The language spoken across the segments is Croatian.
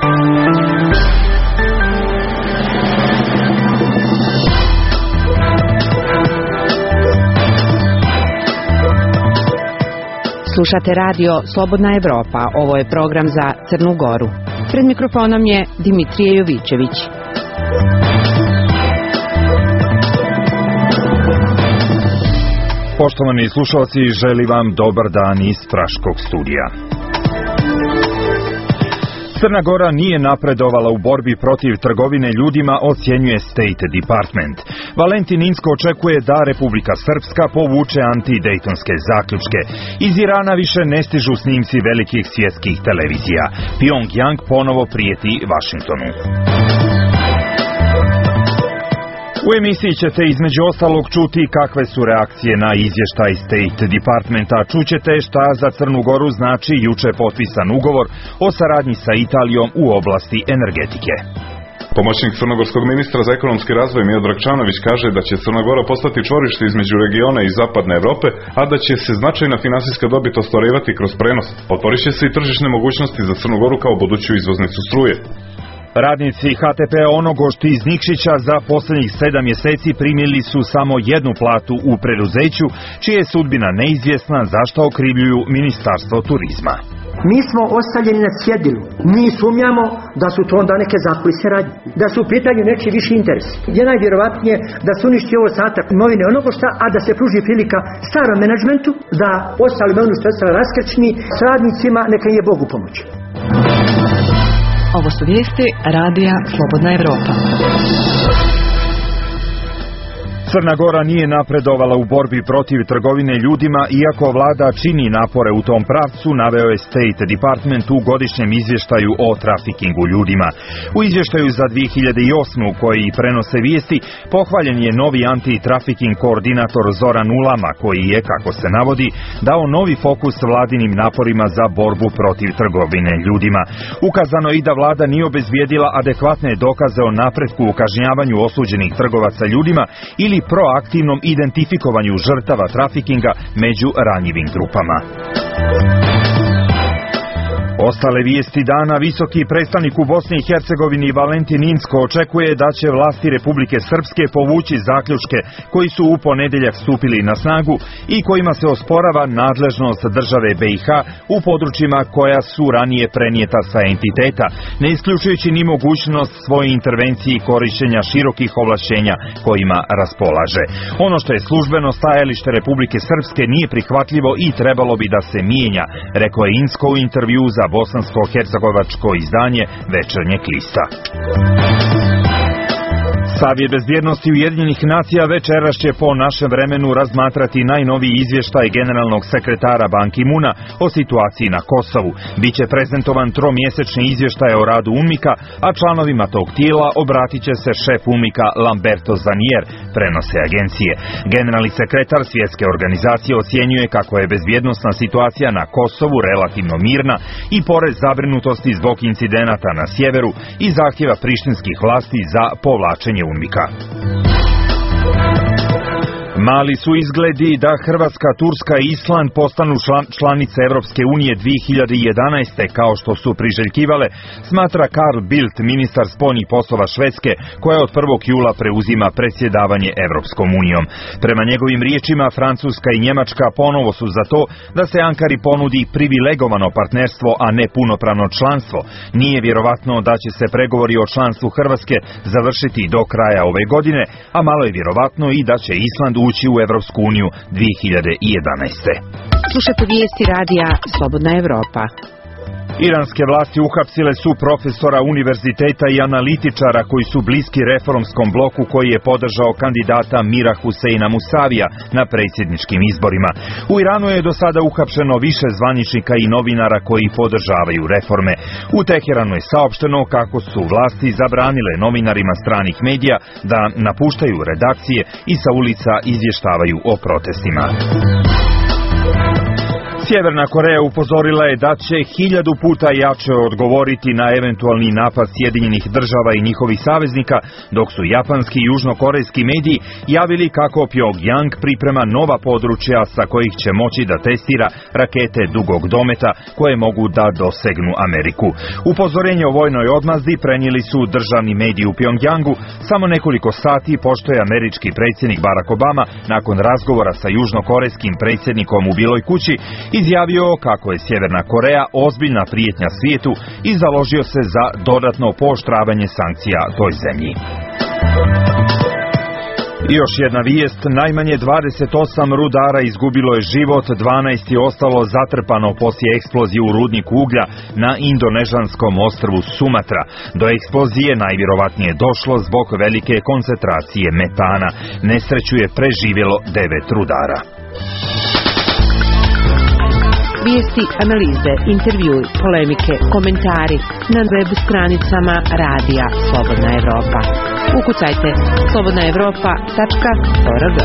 Slušate radio Slobodna Evropa. Ovo je program za Crnu Goru. Pred mikrofonom je Dimitrije Jovićević. Poštovani slušalci, želim vam dobar dan iz Praškog studija. Crna Gora nije napredovala u borbi protiv trgovine ljudima, ocjenjuje State Department. Valentin Inzko očekuje da Republika Srpska povuče antidejtonske zaključke. Iz Irana više ne stižu snimci velikih svjetskih televizija. Pyongyang ponovo prijeti Vašingtonu. U emisiji ćete između ostalog čuti kakve su reakcije na izvještaj State Departmenta. Čućete šta za Crnu Goru znači juče potpisan ugovor o saradnji sa Italijom u oblasti energetike. Pomoćnik crnogorskog ministra za ekonomski razvoj Miodrag Čanović kaže da će Crna Gora postati čvorište između regiona i zapadne Evrope, a da će se značajna finansijska dobit ostvarivati kroz prenos. Otvorit će se i tržišne mogućnosti za Crnu Goru kao buduću izvoznicu struje. Radnici HTP-a Onogošt iz Nikšića za posljednjih 7 mjeseci primili su samo jednu platu u preduzeću, čija je sudbina neizvjesna, za što okrivljuju Ministarstvo turizma. Mi smo ostavljeni na cjedilu. Mi sumnjamo da su to onda neke zakulisne radnje, da su u pitanju neki viši interes. Je najvjerovatnije da su uništi ovo ostatak imovine Onogošta, a da se pruži prilika starom menadžmentu da ostavimo ono što je ostalo raskrčni s radnicima, neka im je Bog u pomoć. Ovo su vijesti radija Slobodna Evropa. Crna Gora nije napredovala u borbi protiv trgovine ljudima, iako vlada čini napore u tom pravcu, naveo je State Department u godišnjem izvještaju o trafikingu ljudima. U izvještaju za 2008. koji prenose vijesti, pohvaljen je novi anti-trafiking koordinator Zoran Ulama, koji je, kako se navodi, dao novi fokus vladinim naporima za borbu protiv trgovine ljudima. Ukazano je i da vlada nije obezbijedila adekvatne dokaze o napretku u kažnjavanju osuđenih trgovaca ljudima ili proaktivnom identifikovanju žrtava trafikinga među ranjivim grupama. Ostale vijesti dana. Visoki predstavnik u Bosni i Hercegovini Valentin Inzko očekuje da će vlasti Republike Srpske povući zaključke koji su u ponedjeljak stupili na snagu i kojima se osporava nadležnost države BiH u područjima koja su ranije prenijeta sa entiteta, ne isključujući ni mogućnost svoje intervencije i korištenja širokih ovlašćenja kojima raspolaže. Ono što je službeno stajalište Republike Srpske nije prihvatljivo i trebalo bi da se mijenja, rekao je Inzko u intervju za bosansko-hercegovačko izdanje Večernjeg lista. Savjet bezbjednosti Ujedinjenih nacija večeras će po našem vremenu razmatrati najnoviji izvještaj generalnog sekretara Ban Ki-moona o situaciji na Kosovu. Biće prezentovan tromjesečni izvještaj o radu UNMIK-a, a članovima tog tijela obratit će se šef UNMIK-a Lamberto Zanier, prenose agencije. Generalni sekretar svjetske organizacije ocjenjuje kako je bezbjednosna situacija na Kosovu relativno mirna i pored zabrinutosti zbog incidenata na sjeveru i zahtjeva prištinskih vlasti za povlačenje UNMIK-a. Mali su izgledi da Hrvatska, Turska i Island postanu članice Europske unije 2011. kao što su priželjkivale, smatra Carl Bildt, ministar spoljnih poslova Švedske, koja od 1. jula preuzima predsjedavanje Europskom unijom. Prema njegovim riječima, Francuska i Njemačka ponovo su za to da se Ankari ponudi privilegovano partnerstvo, a ne punopravno članstvo. Nije vjerovatno da će se pregovori o članstvu Hrvatske završiti do kraja ove godine, a malo je vjerovatno i da će Island ući u Evropsku uniju 2011. Slušate vijesti radija Slobodna Evropa. Iranske vlasti uhapsile su profesora univerziteta i analitičara koji su bliski reformskom bloku koji je podržao kandidata Mira Huseina Musavija na predsjedničkim izborima. U Iranu je do sada uhapšeno više zvaničnika i novinara koji podržavaju reforme. U Teheranu je saopšteno kako su vlasti zabranile novinarima stranih medija da napuštaju redakcije i sa ulica izvještavaju o protestima. Sjeverna Koreja upozorila je da će 1000 puta jače odgovoriti na eventualni napad Sjedinjenih država i njihovih saveznika, dok su japanski i južnokorejski mediji javili kako Pyongyang priprema nova područja sa kojih će moći da testira rakete dugog dometa koje mogu da dosegnu Ameriku. Upozorenje o vojnoj odmazdi prenijeli su državni mediji u Pyongyangu samo nekoliko sati pošto je američki predsjednik Barack Obama nakon razgovora sa južnokorejskim predsjednikom u Biloj kući izjavio kako je Sjeverna Koreja ozbiljna prijetnja svijetu i založio se za dodatno pooštravanje sankcija toj zemlji. I još jedna vijest, najmanje 28 rudara izgubilo je život, 12 je ostalo zatrpano poslije eksplozije u rudniku uglja na indonežanskom ostrvu Sumatra. Do eksplozije najvjerovatnije došlo zbog velike koncentracije metana. Nesreću je preživjelo 9 rudara. Vijesti, analize, intervjui, polemike, komentari na web stranicama radija Slobodna Evropa. Ukucajte slobodnaevropa.org.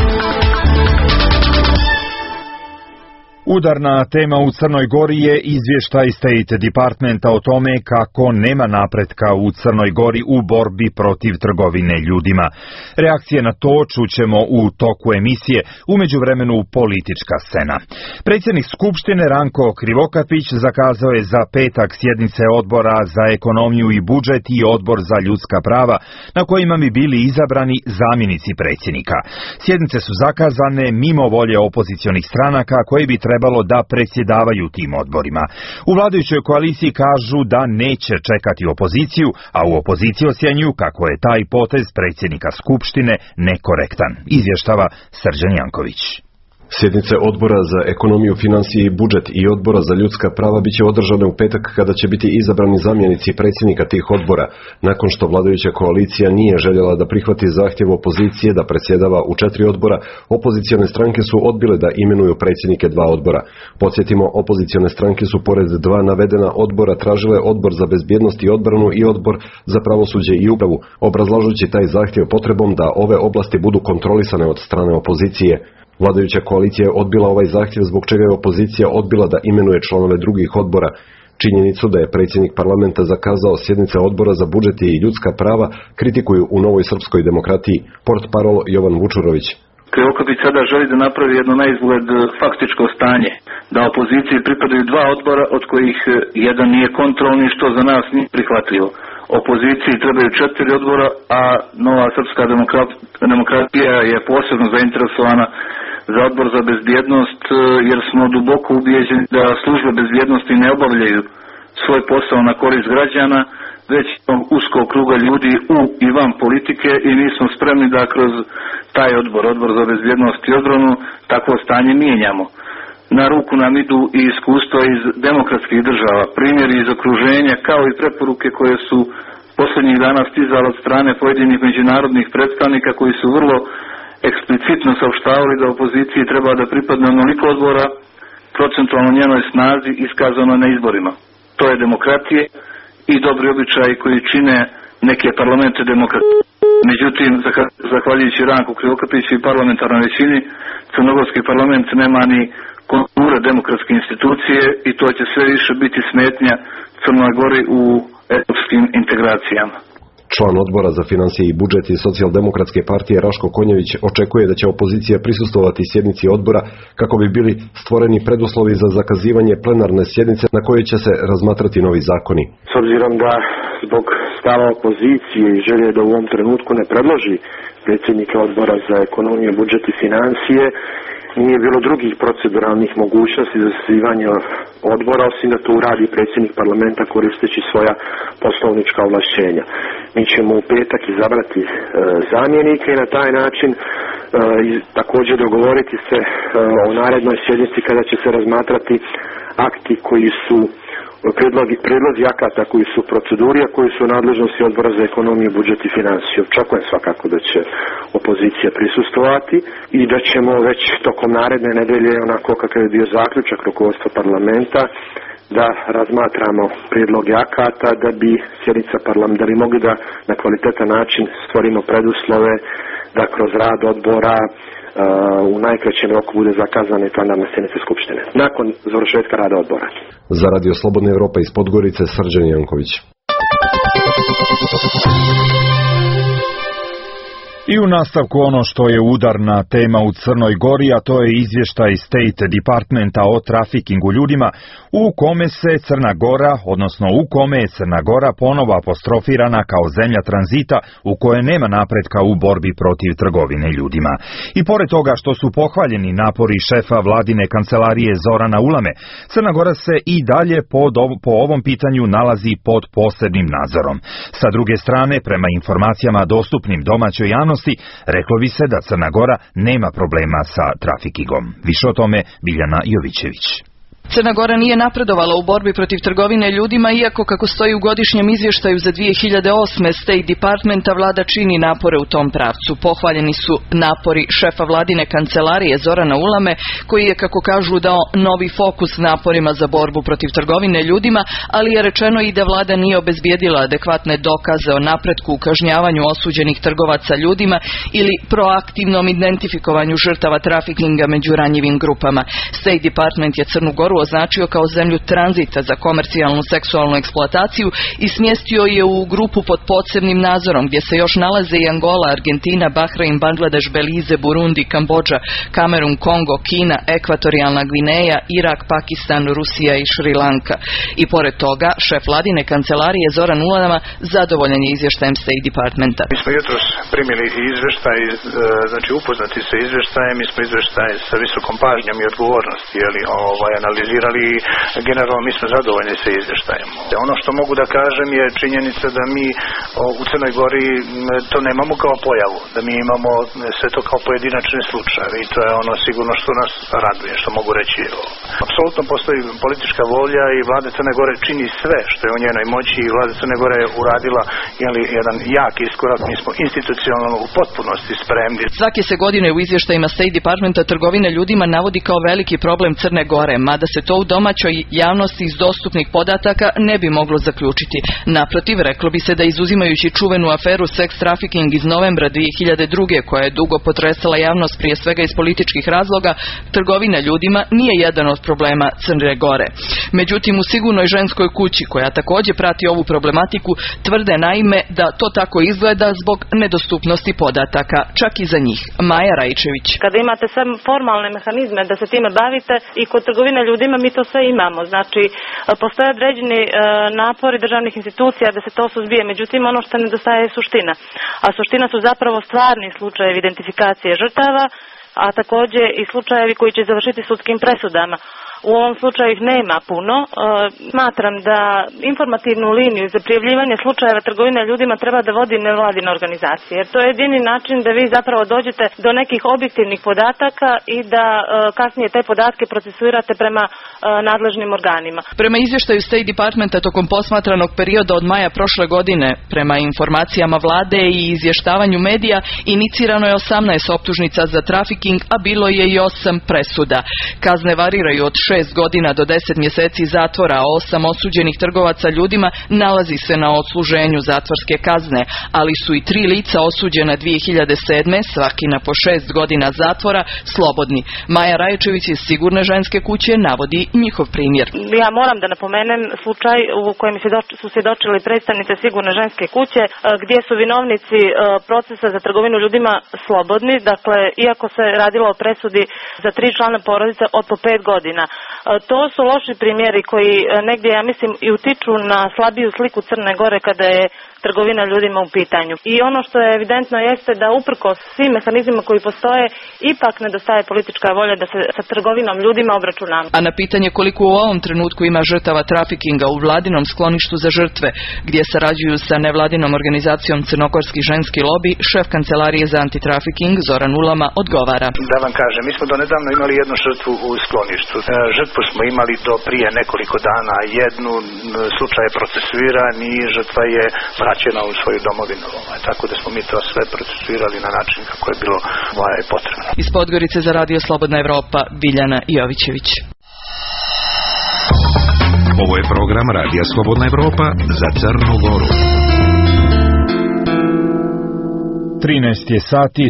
Udarna tema u Crnoj Gori je izvještaj State Departmenta o tome kako nema napretka u Crnoj Gori u borbi protiv trgovine ljudima. Reakcije na to čućemo u toku emisije, u međuvremenu politička scena. Predsjednik Skupštine Ranko Krivokapić zakazao je za petak sjednice Odbora za ekonomiju i budžet i Odbor za ljudska prava, na kojima bi bili izabrani zamjenici predsjednika. Sjednice su zakazane mimo volje opozicionih stranaka koji bi trebalo da predsjedavaju tim odborima. U vladajućoj koaliciji kažu da neće čekati opoziciju, a u opoziciji ocjenjuju kako je taj potez predsjednika Skupštine nekorektan, izvještava Srđan Janković. Sjednice Odbora za ekonomiju, financije i budžet i Odbora za ljudska prava biće održane u petak kada će biti izabrani zamjenici predsjednika tih odbora, nakon što vladajuća koalicija nije željela da prihvati zahtjev opozicije da predsjedava u 4 odbora. Opozicione stranke su odbile da imenuju predsjednike 2 odbora. Podsjetimo, opozicione stranke su pored 2 navedena odbora tražile Odbor za bezbjednost i odbranu i Odbor za pravosuđe i upravu, obrazlažući taj zahtjev potrebom da ove oblasti budu kontrolisane od strane opozicije. Vladajuća koalicija je odbila ovaj zahtjev zbog čega je opozicija odbila da imenuje članove drugih odbora. Činjenicu da je predsjednik parlamenta zakazao sjednice Odbora za budžet i ljudska prava kritikuju u Novoj srpskoj demokratiji portparol Jovan Vučurović. Krivokapić sada želi da napravi jedno naizgled faktičko stanje, da opoziciji pripadaju 2 odbora od kojih jedan nije kontrolni, što za nas nije prihvatljivo. Opoziciji trebaju 4 odbora, a Nova srpska demokratija je posebno zainteresovana za Odbor za bezbjednost, jer smo duboko ubijeđeni da službe bezbjednosti ne obavljaju svoj posao na korist građana, već uskog kruga ljudi u i van politike, i mi smo spremni da kroz taj Odbor za bezbjednost i odbranu, takvo stanje mijenjamo. Na ruku nam idu i iskustva iz demokratskih država, primjeri iz okruženja, kao i preporuke koje su posljednjih dana stizale od strane pojedinih međunarodnih predstavnika koji su vrlo eksplicitno saopštavali da opoziciji treba da pripadne onoliko odbora procentualno njenoj snazi iskazano na izborima. To je demokratije i dobri običaji koji čine neke parlamente demokratije. Međutim, zahvaljujući Ranku Krivokapiću i parlamentarnoj većini, crnogorski parlament nema ni konture demokratske institucije i to će sve više biti smetnja Crnoj Gori u europskim integracijama. Član Odbora za financije i budžet i Socijaldemokratske partije Raško Konjević očekuje da će opozicija prisustvovati sjednici odbora kako bi bili stvoreni preduslovi za zakazivanje plenarne sjednice na kojoj će se razmatrati novi zakoni. S obzirom da zbog stava opozicije i želje da u ovom trenutku ne predloži predsjednika Odbora za ekonomiju, budžet i financije, nije bilo drugih proceduralnih mogućnosti za sazivanje odbora, osim da to uradi predsjednik parlamenta koristeći svoja poslovnička ovlašćenja. Mi ćemo u petak izabrati zamjenike i na taj način također dogovoriti se o narednoj sjednici kada će se razmatrati akti koji su prijedlozi akata koji su u proceduri, a koji su u nadležnosti Odbora za ekonomiju, budžet i financije. Očekujem svakako da će opozicija prisustvovati i da ćemo već tokom naredne nedelje, onako kakav je bio zaključak rukovodstva parlamenta, da razmatramo prijedloge akata da bi da bi mogli da na kvalitetan način stvorimo preduslove da kroz rad odbora u najkraćem roku bude zakazana i plenarna sjednica Skupštine nakon završetka rada odbora. Za Radio Slobodna Evropa iz Podgorice, Srđan Janković. I u nastavku ono što je udarna tema u Crnoj Gori, a to je izvještaj State Departmenta o trafikingu ljudima, u kome se Crna Gora, odnosno u kome je Crna Gora ponovo apostrofirana kao zemlja tranzita u kojoj nema napretka u borbi protiv trgovine ljudima. I pored toga što su pohvaljeni napori šefa vladine kancelarije Zorana Ulame, Crna Gora se i dalje po ovom pitanju nalazi pod posebnim nadzorom. Sa druge strane, prema informacijama dostupnim domaćoj javnosti, reklo bi se da Crna Gora nema problema sa trafikingom. Više o tome Biljana Jovićević. Crna Gora nije napredovala u borbi protiv trgovine ljudima, iako kako stoji u godišnjem izvještaju za 2008. State Departmenta, vlada čini napore u tom pravcu. Pohvaljeni su napori šefa vladine kancelarije Zorana Ulame, koji je, kako kažu, dao novi fokus naporima za borbu protiv trgovine ljudima, ali je rečeno i da vlada nije obezbijedila adekvatne dokaze o napretku u kažnjavanju osuđenih trgovaca ljudima ili proaktivnom identifikovanju žrtava trafikinga među ranjivim grupama. State Department je Crnu Goru označio kao zemlju tranzita za komercijalnu seksualnu eksploataciju i smjestio je u grupu pod posebnim nadzorom, gdje se još nalaze i Angola, Argentina, Bahrein, Bangladeš, Belize, Burundi, Kambodža, Kamerun, Kongo, Kina, Ekvatorijalna Gvineja, Irak, Pakistan, Rusija i Šri Lanka. I pored toga, šef vladine kancelarije Zoran Ulama zadovoljan je izvještajem State Departmenta. Mi smo jutros primili izvještaj, znači upoznati sa izvještajem, mi smo izvještaj sa visokom pažnjom i odgovornosti, analizirali, generalno mi smo zadovoljni sa izvještajem. Ono što mogu da kažem je činjenica da mi u Crnoj Gori to nemamo kao pojavu, da mi imamo sve to kao pojedinačne slučaje i to je ono sigurno što nas raduje, što mogu reći. Apsolutno postoji politička volja i vlada Crne Gore čini sve što je u njenoj moći i vlada Crne Gore je uradila jedan jak iskorak, mi smo institucionalno u potpunosti spremni. Svake se godine u izvještajima State Departmenta trgovine ljudima navodi kao veliki problem Crne Gore, mada se to u domaćoj javnosti iz dostupnih podataka ne bi moglo zaključiti. Naprotiv, reklo bi se da izuzimajući čuvenu aferu sex trafficking iz novembra 2002. koja je dugo potresala javnost prije svega iz političkih razloga, trgovina ljudima nije jedan od problema Crne Gore. Međutim, u Sigurnoj ženskoj kući, koja također prati ovu problematiku, tvrde naime da to tako izgleda zbog nedostupnosti podataka, čak i za njih. Maja Rajčević. Kada imate sve formalne mehanizme da se time bavite i kod trgovine ljudima, mi to sve imamo. Znači, postoje određeni napori državnih institucija da se to suzbije. Međutim, ono što nedostaje je suština. A suština su zapravo stvarni slučajevi identifikacije žrtava, a također i slučajevi koji će završiti sudskim presudama. U ovom slučaju ih nema puno. Smatram da informativnu liniju za prijavljivanje slučajeva trgovine ljudima treba da vodi nevladina organizacija. Jer to je jedini način da vi zapravo dođete do nekih objektivnih podataka i da kasnije te podatke procesuirate prema nadležnim organima. Prema izvještaju State Departmenta tokom posmatranog perioda od maja prošle godine, prema informacijama vlade i izvještavanju medija, inicirano je 18 optužnica za trafiking, a bilo je i 8 presuda. Kazne variraju od 6 godina do 10 mjeseci zatvora, a 8 osuđenih trgovaca ljudima nalazi se na odsluženju zatvorske kazne, ali su i 3 lica osuđena 2007. svaki na po 6 godina zatvora slobodni. Maja Rajčević iz Sigurne ženske kuće navodi njihov primjer. Ja moram da napomenem slučaj u kojem su svjedočili predstavnice Sigurne ženske kuće, gdje su vinovnici procesa za trgovinu ljudima slobodni, dakle, iako se radilo o presudi za 3 člana porodice od po 5 godina. To su loši primjeri koji negdje, ja mislim, i utiču na slabiju sliku Crne Gore kada je trgovina ljudima u pitanju. I ono što je evidentno jeste da uprkos svim mehanizmima koji postoje, ipak nedostaje politička volja da se sa trgovinom ljudima obračunamo. A na pitanje koliko u ovom trenutku ima žrtava trafikinga u vladinom skloništu za žrtve, gdje sarađuju sa nevladinom organizacijom Crnogorski ženski lobi, šef kancelarije za antitrafiking Zoran Ulama odgovara. Da vam kažem, mi smo donedavno imali jednu žrtvu u skloništu. Žrtvu smo imali do prije nekoliko dana. Jednu slučaj je procesuiran i žrtva je vraćena u svoju domovinu. Tako da smo mi to sve procesuirali na način kako je bilo potrebno. Iz Podgorice za Radio Slobodna Evropa, Biljana Jovićević. Ovo je program Radija Slobodna Evropa za Crnu Goru. 13 je sati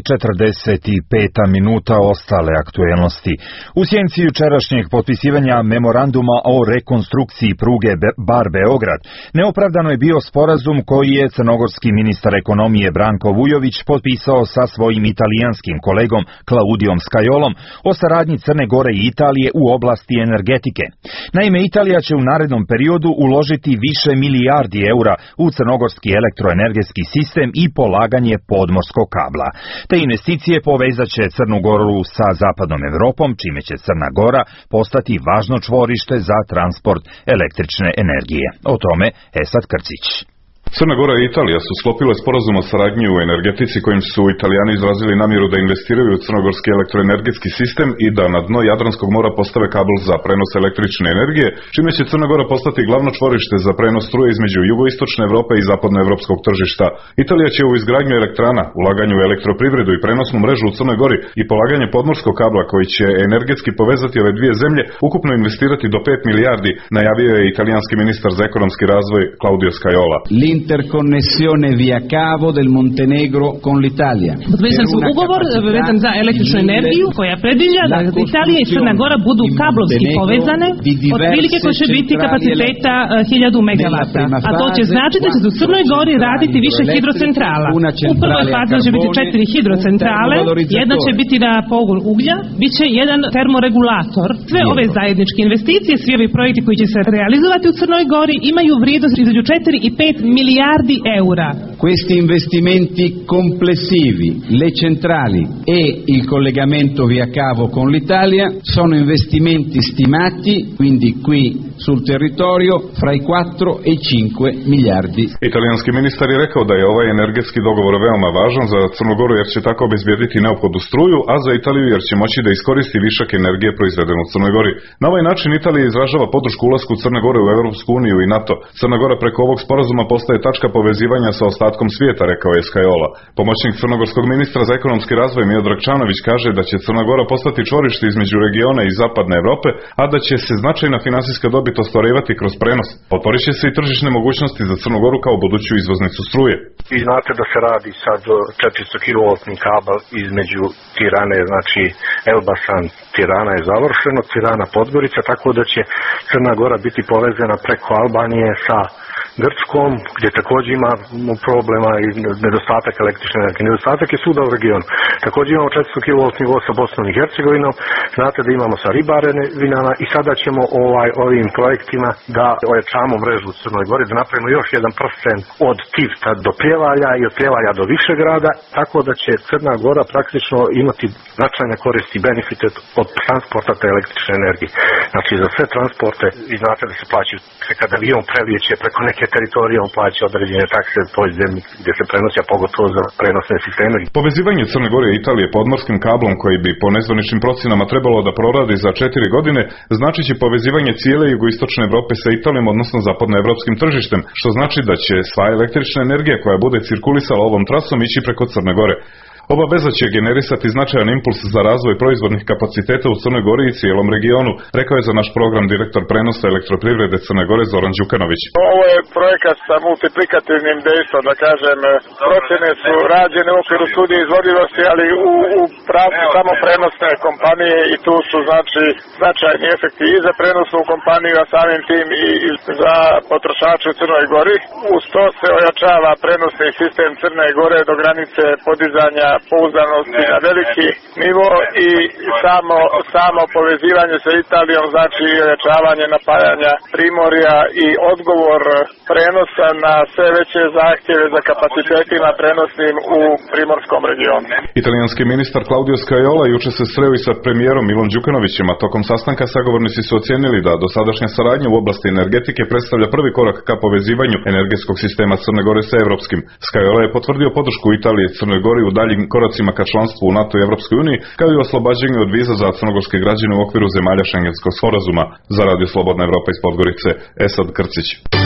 45 minuta, ostale aktuelnosti. U sjenci jučerašnjeg potpisivanja memoranduma o rekonstrukciji pruge Bar-Beograd neopravdano je bio sporazum koji je crnogorski ministar ekonomije Branko Vujović potpisao sa svojim italijanskim kolegom Claudijom Scajolom o saradnji Crne Gore i Italije u oblasti energetike. Naime, Italija će u narednom periodu uložiti više milijardi eura u crnogorski elektroenergetski sistem i polaganje podmorskog kabla. Te investicije povezat će Crnu Goru sa zapadnom Evropom, čime će Crna Gora postati važno čvorište za transport električne energije. O tome Esad Krcić. Crna Gora i Italija su sklopile sporazum o saradnji u energetici kojim su Italijani izrazili namjeru da investiraju u crnogorski elektroenergetski sistem i da na dno Jadranskog mora postave kabel za prenos električne energije, čime će Crna Gora postati glavno čvorište za prenos struje između jugoistočne Evrope i zapadnoevropskog tržišta. Italija će u izgradnju elektrana, ulaganju u elektroprivredu i prenosnu mrežu u Crnoj Gori i polaganje podmorskog kabla koji će energetski povezati ove dvije zemlje ukupno investirati do 5 milijardi, najavio je italijanski ministar za ekonomski razvoj Claudio Scajola. Interconnessione via cavo del Montenegro con l'Italia. Potpisan su ugovor vezan za električnu energiju koja predviđa da Italija i Crna Gora budu kablovski povezane, otprilike koji će biti kapaciteta 1000 megavata. A to će značiti da će u Crnoj Gori raditi više hidrocentrala. U prvoj fazi će biti 4 hidrocentrale, jedna će biti na pogon uglja, bit će jedan termoregulator. Sve ove zajedničke investicije, svi ovi projekti koji će se realizovati u Crnoj Gori imaju vrijednost između 4 i 5 milijardi eura. Questi investimenti complessivi, le centrali e il collegamento via cavo con l'Italia sono investimenti stimati, quindi qui sul territorio, fra i 4 e i 5 miliardi. Italijanski ministar je rekao da je ovaj energetski dogovor veoma važan za Crnu Goru jer će tako obezbijediti neophodnu struju, a za Italiju jer će moći da iskoristi višak energije proizveden u Crnoj Gori. Na ovaj način Italija izražava podršku ulasku Crne Gore u Europsku uniju i NATO. Crna Gora preko ovog sporazuma postaje tačka povezivanja sa ostatkom svijeta, rekao je Scajola. Pomoćnik crnogorskog ministra za ekonomski razvoj Miodrag Čanović kaže da će Crna Gora postati čvorište između regiona i zapadne Evrope, a da će se značajna finansijska dobit ostvarivati kroz prenos. Otvorit će se i tržišne mogućnosti za Crnu Goru kao buduću izvoznicu struje. I znate da se radi sad 400 kV kabel između Tirane, znači Elbasan Tirana je završeno, Tirana Podgorica, tako da će Crna Gora biti povezana preko Albanije sa Grčkom, gdje također ima problema i nedostatak električne energije. Nedostatak je svuda u regionu. Također imamo 400 kV nivo sa Bosnom i Hercegovinom, znate da imamo sa Ribarenima i sada ćemo ovim projektima da ojačamo mrežu u Crnoj Gori, da napravimo još jedan prsten od Tivta do Pljevalja i od Pljevalja do Višegrada, tako da će Crna Gora praktično imati značajne koristi i benefite od transporta te električne energije. Znači za sve transporte, vi znate da se plaćaju, kada avion prelijeće preko neke teritorije, on plaća određene takse po zemlji gdje se prenosi, a pogotovo za prenosne sisteme. Povezivanje Crne Gore i Italije podmorskim kablom koji bi po nezvaničnim procenama trebalo da proradi za 4 godine, znači će povezivanje cijele jugoistočne Evrope sa Italijom, odnosno zapadnoevropskim tržištem, što znači da će sva električna energija koja bude cirkulisala ovom trasom ići preko Crne Gore. Ova veza će generisati značajan impuls za razvoj proizvodnih kapaciteta u Crnoj Gori i cijelom regionu, rekao je za naš program direktor prenosa elektroprivrede Crne Gore Zoran Đukanović. Ovo je projekat sa multiplikativnim dejstvom, da kažem, procjene su rađene u okviru studije izvodivosti, ali u pravcu samo prenosne kompanije i tu su znači značajni efekti i za prenosnu kompaniju, a samim tim i za potrošače u Crnoj Gori. Uz to se ojačava prenosni sistem Crne Gore do granice podizanja pouzdanosti na veliki nivo i samo povezivanje sa Italijom znači ojačavanje napajanja Primorja i odgovor prenosa na sve veće zahtjeve za kapacitetima prenosnim u primorskom regionu. Italijanski ministar Claudio Scajola juče se sreo i sa premijerom Milom Đukanovićem, a tokom sastanka sagovornici su ocijenili da dosadašnja saradnja u oblasti energetike predstavlja prvi korak ka povezivanju energetskog sistema Crne Gore sa evropskim. Scajola je potvrdio podršku Italije Crnoj Gori u daljim koracima ka članstvu u NATO i Evropskoj uniji, kao i oslobađanju od viza za crnogorske građane u okviru zemalja Šengenskog sporazuma. Za Radio Slobodna Evropa iz Podgorice, Esad Krcić.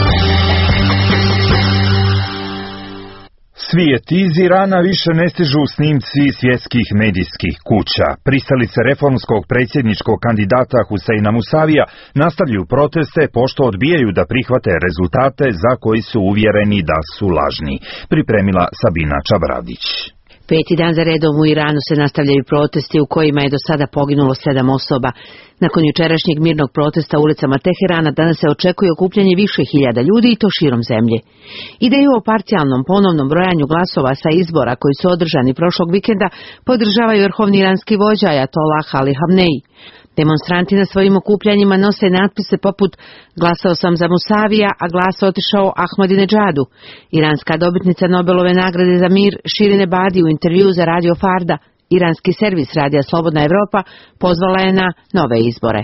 Svijet iz Irana više ne stižu snimci svjetskih medijskih kuća. Pristalice reformskog predsjedničkog kandidata Huseina Musavija nastavljaju proteste pošto odbijaju da prihvate rezultate za koji su uvjereni da su lažni. Pripremila Sabina Čabradić. Peti dan za redom u Iranu se nastavljaju protesti u kojima je do sada poginulo 7 osoba. Nakon jučerašnjeg mirnog protesta ulicama Teherana danas se očekuje okupljanje više hiljada ljudi i to širom zemlje. Ideju o parcijalnom ponovnom brojanju glasova sa izbora koji su održani prošlog vikenda podržavaju vrhovni iranski vođa Ajatollah Ali Hamnej. Demonstranti na svojim okupljanjima nose natpise poput "Glasao sam za Musavija, a glas otišao Ahmadinejadu". Iranska dobitnica Nobelove nagrade za mir Shirin Ebadi u intervju za Radio Farda, iranski servis radija Slobodna Evropa, pozvala je na nove izbore.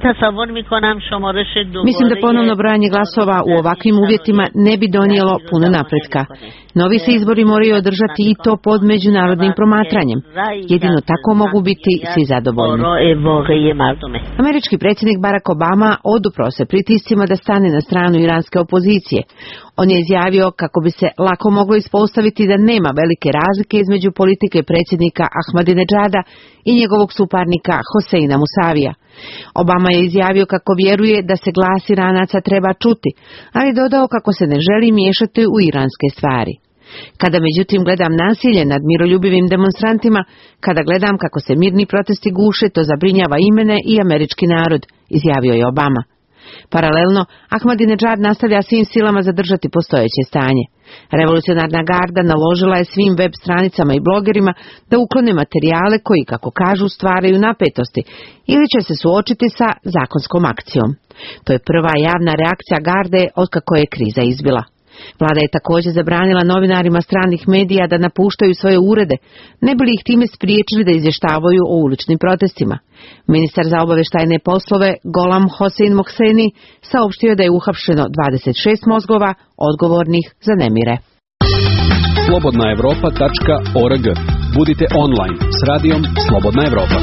Mislim da ponovno brojanje glasova u ovakvim uvjetima ne bi donijelo puno napretka. Novi se izbori moraju održati i to pod međunarodnim promatranjem. Jedino tako mogu biti svi zadovoljni. Američki predsjednik Barack Obama odupro se pritiscima da stane na stranu iranske opozicije. On je izjavio kako bi se lako moglo ispostaviti da nema velike razlike između politike predsjednika Ahmadinejada i njegovog suparnika Hoseina Musavija. Obama je izjavio kako vjeruje da se glas Iranaca treba čuti, ali dodao kako se ne želi miješati u iranske stvari. Kada međutim gledam nasilje nad miroljubivim demonstrantima, kada gledam kako se mirni protesti guše, to zabrinjava i mene i američki narod, izjavio je Obama. Paralelno, Ahmadinejad nastavlja svim silama zadržati postojeće stanje. Revolucionarna garda naložila je svim web stranicama i blogerima da uklone materijale koji, kako kažu, stvaraju napetosti ili će se suočiti sa zakonskom akcijom. To je prva javna reakcija garde otkako je kriza izbila. Vlada je također zabranila novinarima stranih medija da napuštaju svoje urede, ne bi li ih time spriječili da izvještavaju o uličnim protestima. Ministar za obavještajne poslove Golam Hossein Mohseni saopštio da je uhapšeno 26 mozgova odgovornih za nemire. slobodnaevropa.org. Budite online s radijom Slobodna Evropa.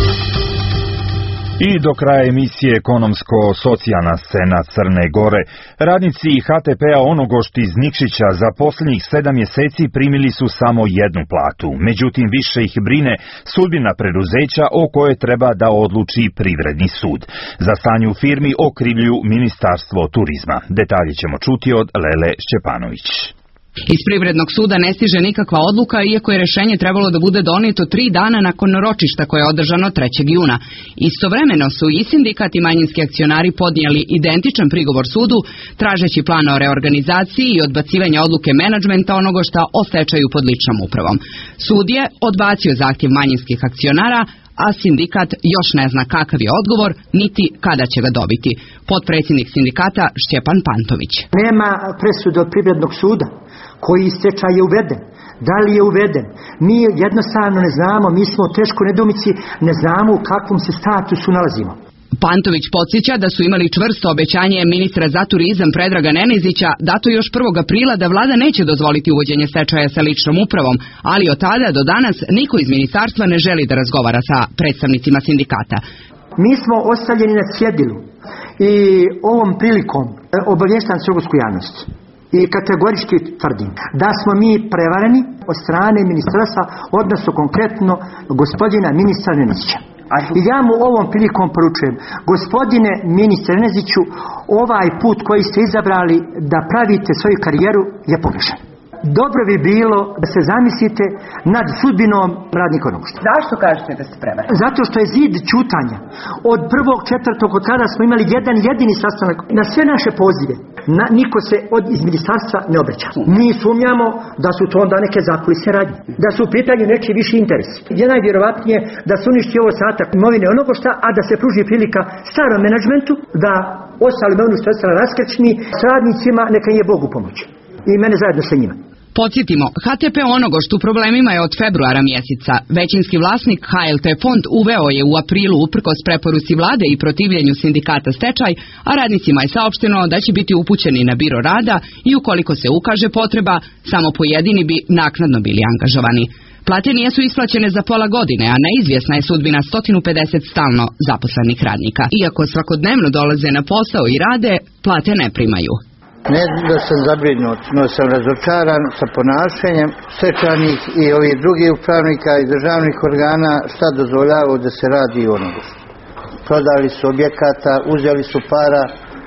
I do kraja emisije ekonomsko-socijalna scena Crne Gore. Radnici HTP-a Onogošt iz Nikšića za posljednjih 7 mjeseci primili su samo jednu platu. Međutim, više ih brine sudbina preduzeća o kojoj treba da odluči Privredni sud. Za stanje u firmi okrivljuju Ministarstvo turizma. Detalje ćemo čuti od Lele Šćepanović. Iz Privrednog suda ne stiže nikakva odluka, iako je rješenje trebalo da bude donijeto 3 dana nakon ročišta koje je održano 3. juna. Istovremeno su i sindikat i manjinski akcionari podnijeli identičan prigovor sudu, tražeći plan o reorganizaciji i odbacivanje odluke menadžmenta Onogošta o stečaju pod ličnom upravom. Sud je odbacio zahtjev manjinskih akcionara, a sindikat još ne zna kakav je odgovor, niti kada će ga dobiti. Potpredsjednik sindikata Štjepan Pantović. Nema presude od Privrednog suda koji stečaj je uveden. Da li je uveden? Mi jednostavno ne znamo, mi smo u teškoj nedoumici, ne znamo u kakvom se statusu nalazimo. Pantović podsjeća da su imali čvrsto obećanje ministra za turizam Predraga Nenezića, dato još 1. aprila, da vlada neće dozvoliti uvođenje stečaja sa ličnom upravom, ali od tada do danas niko iz ministarstva ne želi da razgovara sa predstavnicima sindikata. Mi smo ostavljeni na cjedilu i ovom prilikom obavještavam srpsku javnost i kategorički tvrdim da smo mi prevareni od strane ministarstva, odnosno konkretno gospodina ministra Nenezića. I ja mu ovom prilikom poručujem, gospodine ministre Neneziću, ovaj put koji ste izabrali da pravite svoju karijeru je pogrešan. Dobro bi bilo da se zamislite nad sudbinom radnika Onogošta. Zašto kažete da ste prevareni? Zato što je zid ćutanja. Od 1.4. od kada smo imali jedan jedini sastanak na sve naše pozive, niko se iz ministarstva ne obraća. Mi sumnjamo da su to onda neke zakulisne radnje, da su u pitanju neki viši interes. Je najvjerovatnije da se uništi ovo ostatak imovine Onogošta, a da se pruži prilika starom menadžmentu da ostali imovinu što je ostala raskrčni s radnicima, neka im je Bog u pomoć. I mene zajedno sa njima. Podsjetimo, HTP Onogošt u problemima je od februara mjeseca. Većinski vlasnik HLT fond uveo je u aprilu uprkos preporuci vlade i protivljenju sindikata stečaj, a radnicima je saopšteno da će biti upućeni na biro rada i ukoliko se ukaže potreba, samo pojedini bi naknadno bili angažovani. Plate nisu isplaćene za pola godine, a neizvjesna je sudbina 150 stalno zaposlenih radnika. Iako svakodnevno dolaze na posao i rade, plate ne primaju. Ne da sam zabrinut, no sam razočaran sa ponašanjem stečajnih i ovih drugih upravnika i državnih organa šta dozvoljavaju da se radi i Onogoštu. Prodali su objekata, uzeli su para,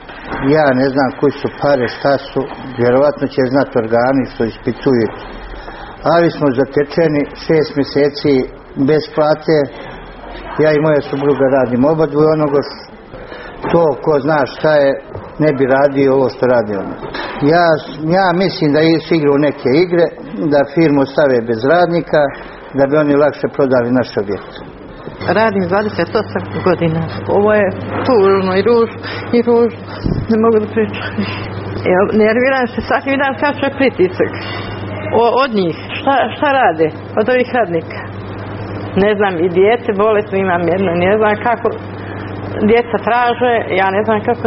ja ne znam koji su pare, šta su, vjerovatno će znati organi što ispituju. ali smo zatečeni 6 mjeseci bez plate. Ja i moja supruga radimo obadvoje onoga. To ko zna šta je, ne bi radio ovo što radi ono. Ja mislim da su igraju neke igre, da firmu stave bez radnika, da bi oni lakše prodali naš objekt. Radim 28 godina. Ovo je tužno i ružno. Ne mogu da pričam. Nerviram se svaki dan kad će pritisak. Od njih. Šta rade? Od ovih radnika. Ne znam, i djece bolesno imam jedno. Ne znam kako djeca traže. Ja ne znam kako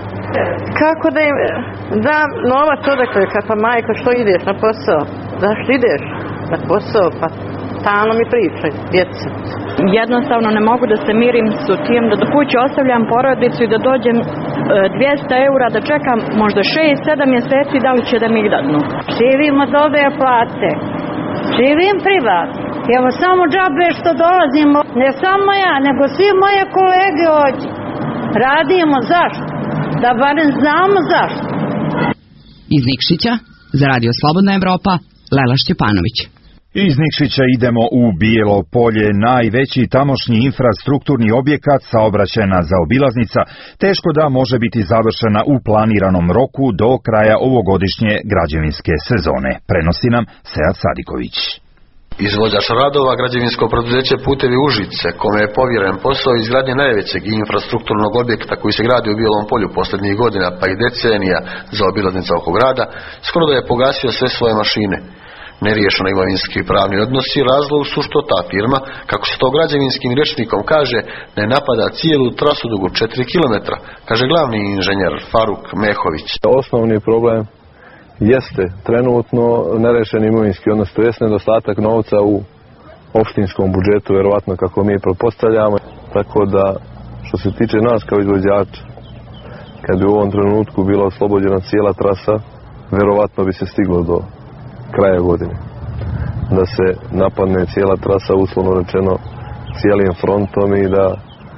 da im dam novac odakle. Kad pa majko, što ideš na posao? Zašto ideš na posao? Pa stalno mi pričaju, djeca. Jednostavno ne mogu da se mirim s tim da do kuće ostavljam porodicu i da dođem 200 eura da čekam možda 6-7 mjeseci da li će da mi ih dadnu. Živim od ove plate. Živim privatno. Evo samo džabe što dolazimo, ne samo ja, nego svi moje kolege ovdje. Radimo zašto? Da barem znamo zašto. Iz Nikšića, za Radio Slobodna Evropa, Lela Šćepanović. Iz Nikšića idemo u Bijelo Polje, najveći tamošnji infrastrukturni objekat, saobraćajna zaobilaznica, teško da može biti završena u planiranom roku do kraja ovogodišnje građevinske sezone. Prenosi nam Sead Sadiković. Izvođač radova, građevinsko preduzeće Putevi Užice, kome je povjeren posao izgradnje najvećeg infrastrukturnog objekta koji se gradi u Bijelom Polju posljednjih godina pa i decenija za obilaznica oko grada, skoro da je pogasio sve svoje mašine. Neriješeno imovinski pravni odnosi razlog su što ta firma, kako se to građevinskim rječnikom kaže, ne napada cijelu trasu dugu 4 km, kaže glavni inženjer Faruk Mehović. Osnovni problem jeste trenutno nerešeni imovinski odnos, to jest nedostatak novca u opštinskom budžetu, verovatno kako mi pretpostavljamo. Tako da, što se tiče nas kao izvođača, kad bi u ovom trenutku bila oslobođena cijela trasa, verovatno bi se stiglo do kraja godine. Da se napadne cijela trasa, uslovno rečeno, cijelim frontom i da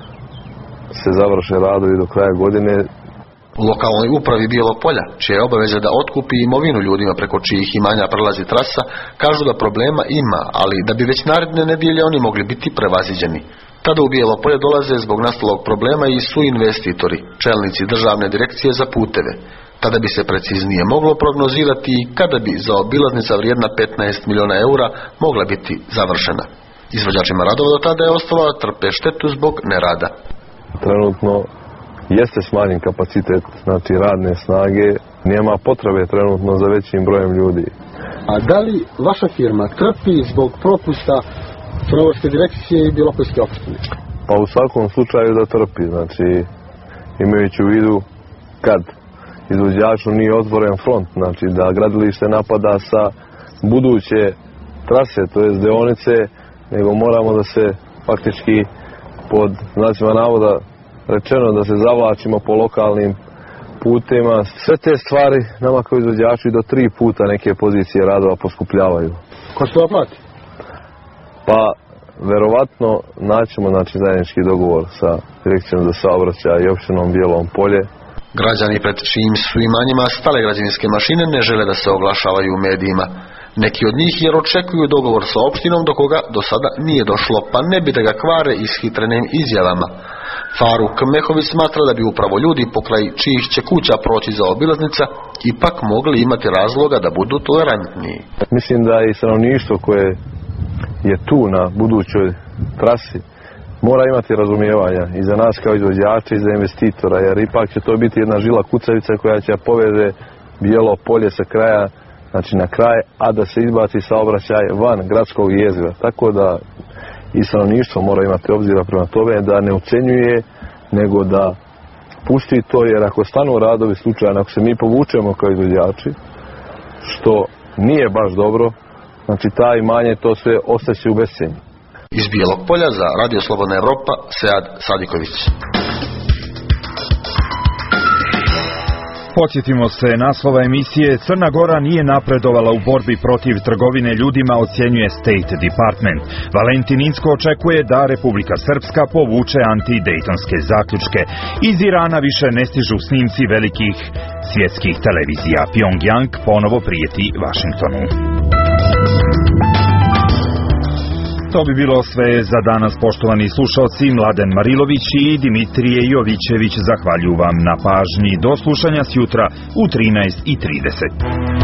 se završe radovi do kraja godine. U lokalnoj upravi Bijelog Polja, čija je obaveza da otkupi imovinu ljudima preko čijih imanja prelazi trasa, kažu da problema ima, ali da bi već naredne nedjelje oni mogli biti prevaziđeni. Tada u Bijelo Polje dolaze zbog nastalog problema i su investitori, čelnici državne direkcije za puteve. Tada bi se preciznije moglo prognozirati kada bi zaobilaznica vrijedna 15 milijuna eura mogla biti završena. Izvođačima radova do tada je ostalo da trpe štetu zbog nerada. Trenutno jeste smanjen kapacitet, znači radne snage, nema potrebe trenutno za većim brojem ljudi. A da li vaša firma trpi zbog propusta Crnogorske direkcije i Bijelopoljske opštine? Pa u svakom slučaju da trpi, znači imajući u vidu kad izvođaču nije otvoren front, znači da gradilište napada sa buduće trase, to jest deonice, nego moramo da se faktički pod znacima navoda rečeno da se zavlačimo po lokalnim putima. Sve te stvari nama kao izvođači do 3 puta neke pozicije radova poskupljavaju. Ko se to plati? Pa verovatno naćemo zajednički dogovor sa direkcijom za saobraćaj i opštinom Bijelom Polje. Građani pred čijim su imanjima stale građevinske mašine ne žele da se oglašavaju u medijima. Neki od njih jer očekuju dogovor sa opštinom do koga do sada nije došlo, pa ne bi da ga kvare ishitrenim izjavama. Faruk Mehović smatra da bi upravo ljudi pokraj čijih će kuća proći zaobilaznica ipak mogli imati razloga da budu tolerantniji. Mislim da i stanovništvo koje je tu na budućoj trasi mora imati razumijevanja i za nas kao izvođača i za investitora, jer ipak će to biti jedna žila kucavica koja će poveze Bijelo Polje sa kraja, znači na kraj, a da se izbaci saobraćaj van gradskog jezgra. Tako da i stanovništvo mora imati obzira prema tome da ne ucenjuje, nego da pusti to, jer ako stanu radovi slučajno, ako se mi povučemo kao izvođači, što nije baš dobro, znači ta imanje to sve ostaće u bescenju. Iz Bijelog Polja za Radio Slobodna Evropa, Sead Sadiković. Podsjetimo se naslova emisije. Crna Gora nije napredovala u borbi protiv trgovine ljudima, ocjenjuje State Department. Valentin Inzko očekuje da Republika Srpska povuče antidejtonske zaključke. Iz Irana više ne stižu snimci velikih svjetskih televizija. Pyongyang ponovo prijeti Vašingtonu. To bi bilo sve za danas, poštovani slušalci. Mladen Marilović i Dimitrije Jovićević zahvaljuju vam na pažnji. Do slušanja sjutra u 13:30.